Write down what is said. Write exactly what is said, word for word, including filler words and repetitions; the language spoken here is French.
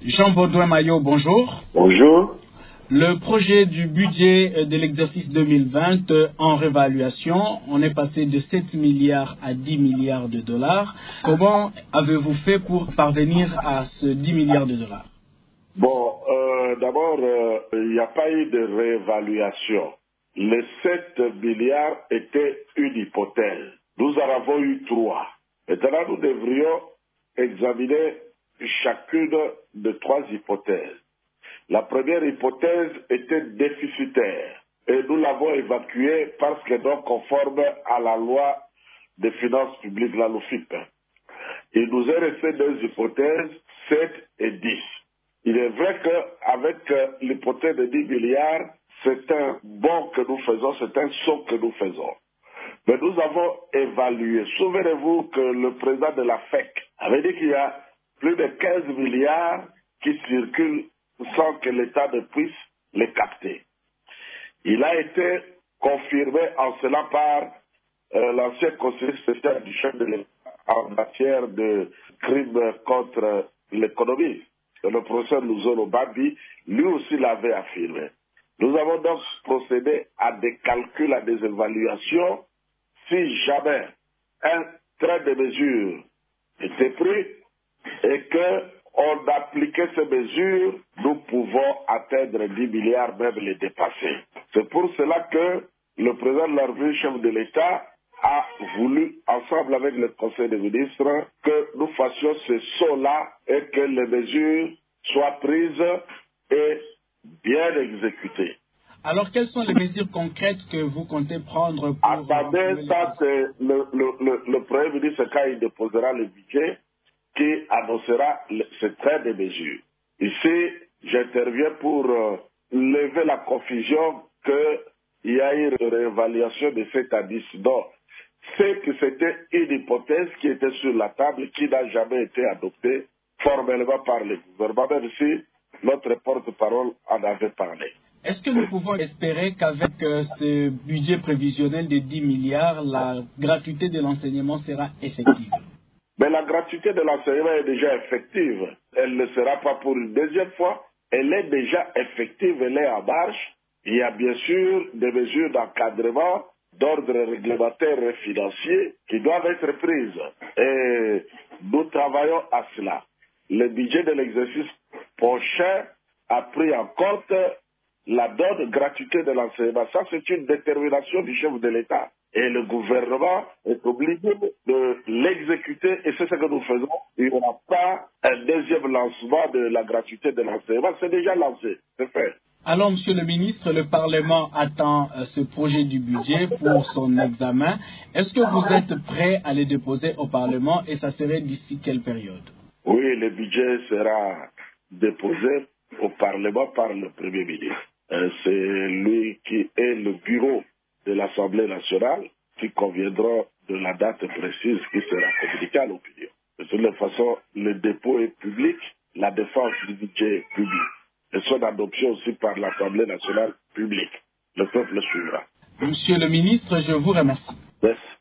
Jean-Baudouin Maillot, bonjour. Bonjour. Le projet du budget de l'exercice deux mille vingt en réévaluation, on est passé de sept milliards à dix milliards de dollars. Comment avez-vous fait pour parvenir à ce dix milliards de dollars? Bon, euh, d'abord, euh, il n'y a pas eu de réévaluation. Les sept milliards étaient une hypothèse. Nous en avons eu trois. Maintenant, nous devrions examiner chacune de trois hypothèses. La première hypothèse était déficitaire et nous l'avons évacuée parce qu'elle est non conforme à la loi des finances publiques, la L O F I P. Il nous est resté deux hypothèses, sept et dix. Il est vrai qu'avec l'hypothèse de dix milliards, c'est un bond que nous faisons, c'est un saut que nous faisons. Mais nous avons évalué. Souvenez-vous que le président de la F E C avait dit qu'il y a plus de quinze milliards qui circulent sans que l'État ne puisse les capter. Il a été confirmé en cela par euh, l'ancien conseiller spécial du chef de l'État en matière de crimes contre l'économie. Le professeur Luzolo Babi, lui aussi l'avait affirmé. Nous avons donc procédé à des calculs, à des évaluations. Si jamais un trait de mesure était pris et que on appliquait ces mesures, nous pouvons atteindre dix milliards, même les dépasser. C'est pour cela que le président de la République, chef de l'État, a voulu, ensemble avec le Conseil des ministres, que nous fassions ce saut-là et que les mesures soient prises et bien exécutées. Alors, quelles sont les mesures concrètes que vous comptez prendre pour... Attendez, ça c'est le, le, le, le Premier ministre, quand il déposera le budget, qui annoncera le, ce trait de mesures. Ici, j'interviens pour euh, lever la confusion qu'il y a eu une réévaluation de sept à dix. Non, c'est que c'était une hypothèse qui était sur la table, qui n'a jamais été adoptée formellement par le gouvernement, même si notre porte-parole en avait parlé. Est-ce que nous pouvons espérer qu'avec euh, ce budget prévisionnel de dix milliards, la gratuité de l'enseignement sera effective? Mais la gratuité de l'enseignement est déjà effective. Elle ne sera pas pour une deuxième fois. Elle est déjà effective, elle est en marche. Il y a bien sûr des mesures d'encadrement, d'ordre réglementaire et financier qui doivent être prises. Et nous travaillons à cela. Le budget de l'exercice prochain a pris en compte la donne gratuité de l'enseignement. Ça, c'est une détermination du chef de l'État. Et le gouvernement est obligé de l'exécuter et c'est ce que nous faisons. Il n'y aura pas un deuxième lancement de la gratuité de l'enseignement. C'est déjà lancé, c'est fait. Alors, Monsieur le ministre, le Parlement attend euh, ce projet du budget pour son examen. Est-ce que vous êtes prêt à le déposer au Parlement et ça serait d'ici quelle période? Oui, le budget sera déposé au Parlement par le Premier ministre. Euh, c'est lui qui est le bureau de l'Assemblée nationale qui conviendra de la date précise qui sera communiquée à l'opinion. De toute façon, le dépôt est public, la défense du budget est publique. Et son adoption aussi par l'Assemblée nationale publique. Le peuple suivra. Monsieur le ministre, je vous remercie. Merci.